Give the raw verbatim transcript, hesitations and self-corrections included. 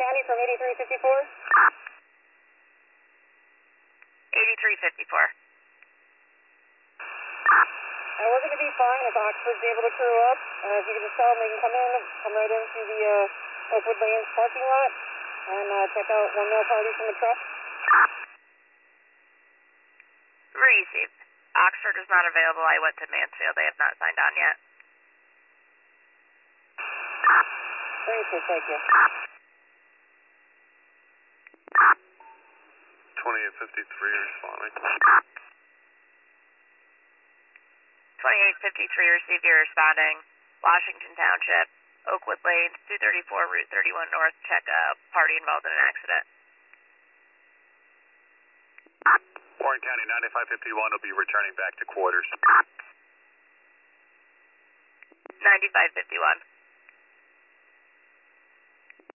County from eighty-three fifty-four. eighty-three fifty-four. Uh, we're going to be fine if Oxford's able to crew up. Uh, if you can just tell them they can come in, come right into the uh, Oakwood Lanes parking lot and uh, check out one male party from the truck. Received. Oxford is not available. I went to Mansfield. They have not signed on yet. Received, thank you. twenty-eight fifty-three responding. twenty-eight fifty-three received, you're responding. Washington Township, Oakwood Lanes, two thirty-four, Route thirty-one North. Check a party involved in an accident. Warren County ninety-five fifty-one will be returning back to quarters. ninety-five fifty-one.